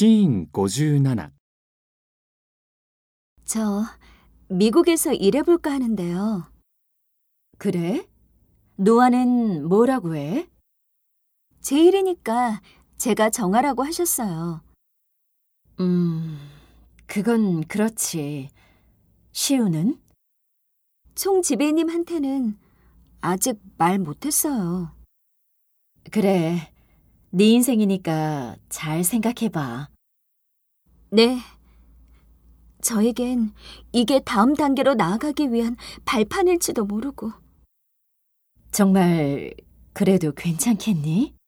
シーン57 저 미국에서 일해볼까 하는데요. 그래? 노아는 뭐라고 해? 제 일이니까 제가 정하라고 하셨어요. 그건 그렇지. 시우는? 총 지배님한테는 아직 말 못했어요. 그래, 네 인생이니까 잘 생각해봐. 네. 저에겐 이게 다음 단계로 나아가기 위한 발판일지도 모르고. 정말 그래도 괜찮겠니?